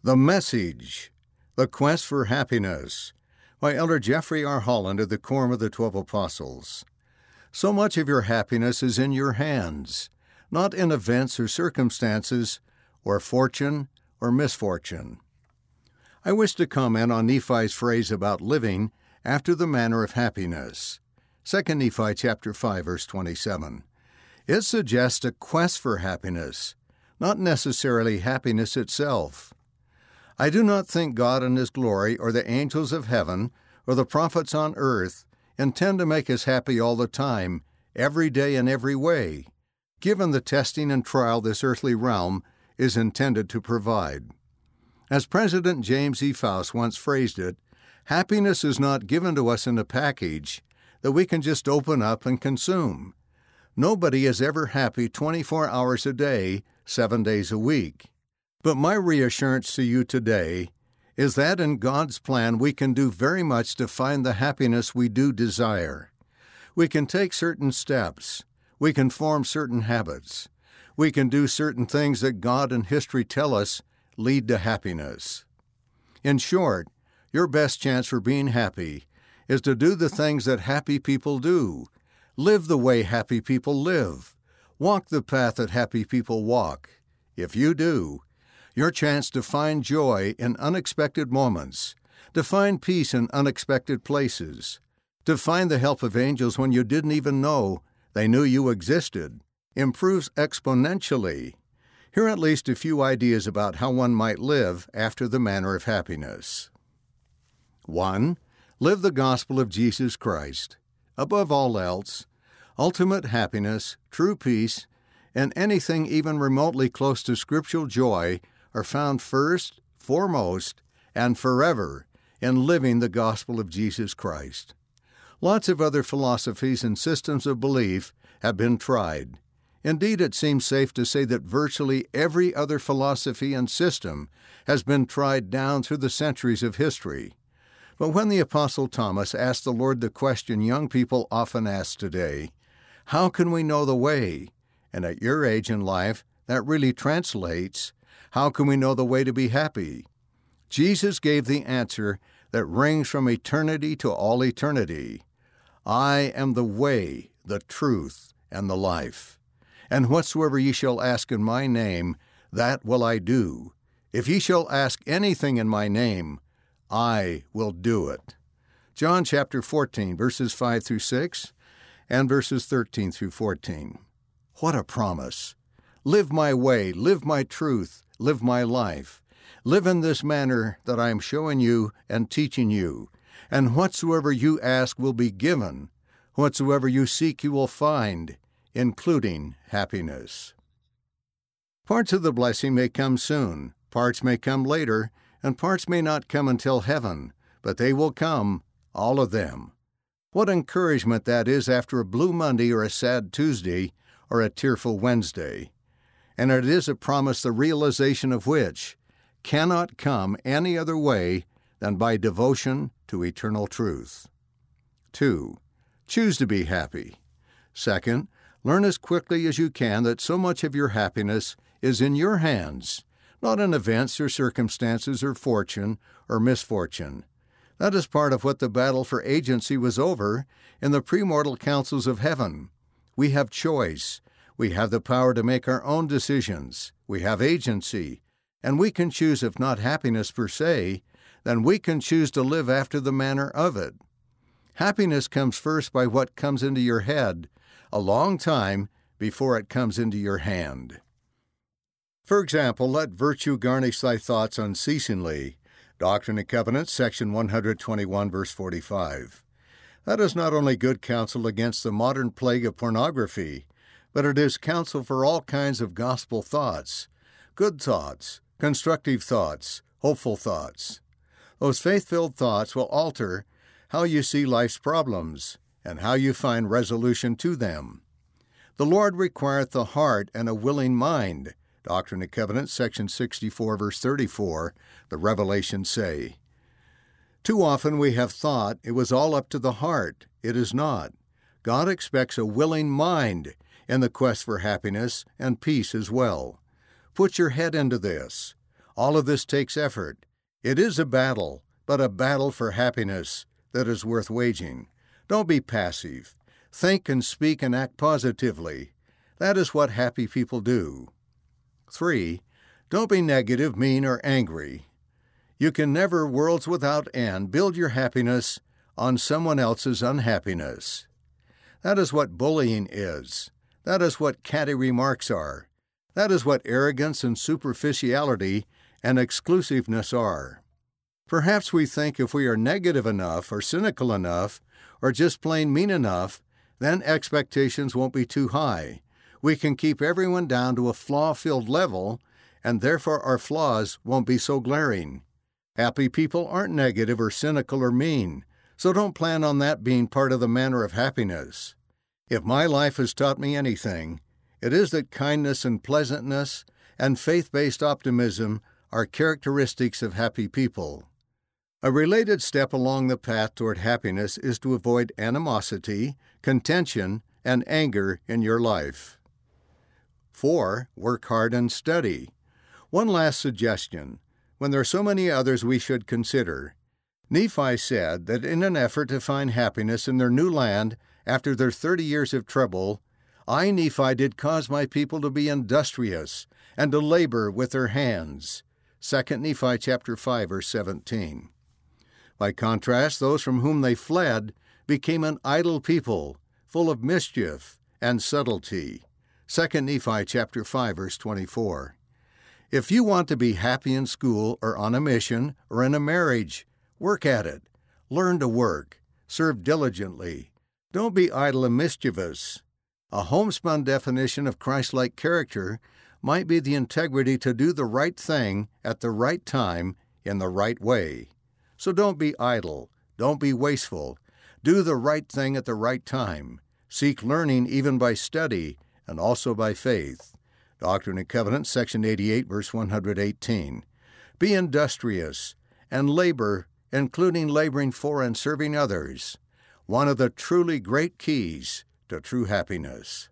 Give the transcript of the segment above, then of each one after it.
The Message, The Quest for Happiness, by Elder Jeffrey R. Holland of the Quorum of the 12 Apostles. So much of your happiness is in your hands, not in events or circumstances, or fortune or misfortune. I wish to comment on Nephi's phrase about living after the manner of happiness. 2 Nephi chapter 5, verse 27. It suggests a quest for happiness, not necessarily happiness itself. I do not think God in His glory, or the angels of heaven, or the prophets on earth intend to make us happy all the time, every day in every way, given the testing and trial this earthly realm is intended to provide. As President James E. Faust once phrased it, happiness is not given to us in a package that we can just open up and consume. Nobody is ever happy 24 hours a day, 7 days a week. But my reassurance to you today is that in God's plan we can do very much to find the happiness we do desire. We can take certain steps. We can form certain habits. We can do certain things that God and history tell us lead to happiness. In short, your best chance for being happy is to do the things that happy people do, live the way happy people live, walk the path that happy people walk. If you do, your chance to find joy in unexpected moments, to find peace in unexpected places, to find the help of angels when you didn't even know they knew you existed, improves exponentially. Here are at least a few ideas about how one might live after the manner of happiness. 1. Live the gospel of Jesus Christ. Above all else, ultimate happiness, true peace, and anything even remotely close to scriptural joy are found first, foremost, and forever in living the gospel of Jesus Christ. Lots of other philosophies and systems of belief have been tried. Indeed, it seems safe to say that virtually every other philosophy and system has been tried down through the centuries of history. But when the Apostle Thomas asked the Lord the question young people often ask today, how can we know the way? And at your age in life, that really translates, how can we know the way to be happy? Jesus gave the answer that rings from eternity to all eternity. I am the way, the truth, and the life. And whatsoever ye shall ask in my name, that will I do. If ye shall ask anything in my name, I will do it. John chapter 14, verses 5 through 6, and verses 13 through 14. What a promise! Live my way, live my truth, live my life. Live in this manner that I am showing you and teaching you. And whatsoever you ask will be given. Whatsoever you seek you will find, including happiness. Parts of the blessing may come soon, parts may come later, and parts may not come until heaven, but they will come, all of them. What encouragement that is after a blue Monday or a sad Tuesday or a tearful Wednesday. And it is a promise the realization of which cannot come any other way than by devotion to eternal truth. 2. Choose to be happy. 2, learn as quickly as you can that so much of your happiness is in your hands, not in events or circumstances or fortune or misfortune. That is part of what the battle for agency was over in the premortal councils of heaven. We have choice. We have the power to make our own decisions. We have agency. And we can choose, if not happiness per se, then we can choose to live after the manner of it. Happiness comes first by what comes into your head, a long time before it comes into your hand. For example, let virtue garnish thy thoughts unceasingly. Doctrine and Covenants, section 121, verse 45. That is not only good counsel against the modern plague of pornography, but it is counsel for all kinds of gospel thoughts, good thoughts, constructive thoughts, hopeful thoughts. Those faith-filled thoughts will alter how you see life's problems and how you find resolution to them. The Lord requireth the heart and a willing mind. Doctrine and Covenants, section 64, verse 34, the Revelations say. Too often we have thought it was all up to the heart. It is not. God expects a willing mind in the quest for happiness and peace as well. Put your head into this. All of this takes effort. It is a battle, but a battle for happiness that is worth waging. Don't be passive. Think and speak and act positively. That is what happy people do. 3. Don't be negative, mean, or angry. You can never, worlds without end, build your happiness on someone else's unhappiness. That is what bullying is. That is what catty remarks are. That is what arrogance and superficiality and exclusiveness are. Perhaps we think if we are negative enough or cynical enough or just plain mean enough, then expectations won't be too high. We can keep everyone down to a flaw-filled level, and therefore our flaws won't be so glaring. Happy people aren't negative or cynical or mean, so don't plan on that being part of the manner of happiness. If my life has taught me anything, it is that kindness and pleasantness and faith-based optimism are characteristics of happy people. A related step along the path toward happiness is to avoid animosity, contention, and anger in your life. 4. Work hard and study. One last suggestion. When there are so many others we should consider, Nephi said that in an effort to find happiness in their new land after their 30 years of trouble, I, Nephi, did cause my people to be industrious and to labor with their hands. 2 Nephi chapter 5, verse 17. By contrast, those from whom they fled became an idle people, full of mischief and subtlety. 2 Nephi chapter 5, verse 24. If you want to be happy in school or on a mission or in a marriage, work at it. Learn to work. Serve diligently. Don't be idle and mischievous. A homespun definition of Christ-like character might be the integrity to do the right thing at the right time in the right way. So don't be idle. Don't be wasteful. Do the right thing at the right time. Seek learning even by study and also by faith. Doctrine and Covenants, section 88, verse 118. Be industrious and labor, including laboring for and serving others, one of the truly great keys to true happiness.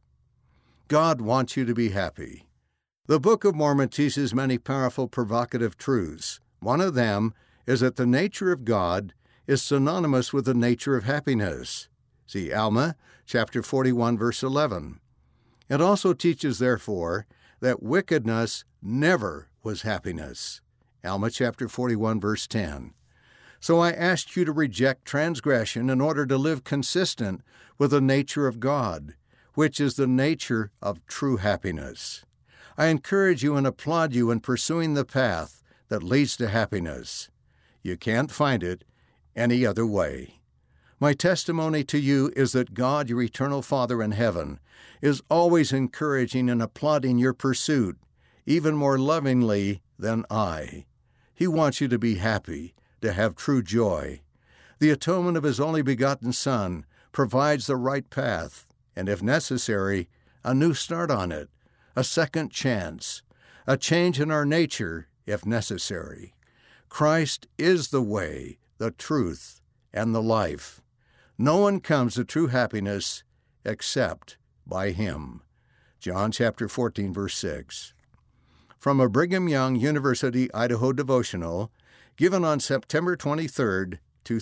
God wants you to be happy. The Book of Mormon teaches many powerful, provocative truths. One of them is that the nature of God is synonymous with the nature of happiness. See Alma, chapter 41, verse 11. It also teaches, therefore, that wickedness never was happiness. Alma chapter 41, verse 10. So I asked you to reject transgression in order to live consistent with the nature of God, which is the nature of true happiness. I encourage you and applaud you in pursuing the path that leads to happiness. You can't find it any other way. My testimony to you is that God, your eternal Father in heaven, is always encouraging and applauding your pursuit, even more lovingly than I. He wants you to be happy, to have true joy. The atonement of His only begotten Son provides the right path, and if necessary, a new start on it, a second chance, a change in our nature if necessary. Christ is the way, the truth, and the life. No one comes to true happiness except by Him. John chapter 14, verse 6. From a Brigham Young University, Idaho devotional, given on September 23,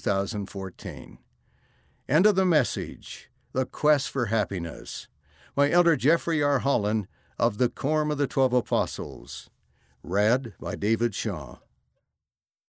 2014. End of the message, The Quest for Happiness, by Elder Jeffrey R. Holland of the Quorum of the 12 Apostles. Read by David Shaw.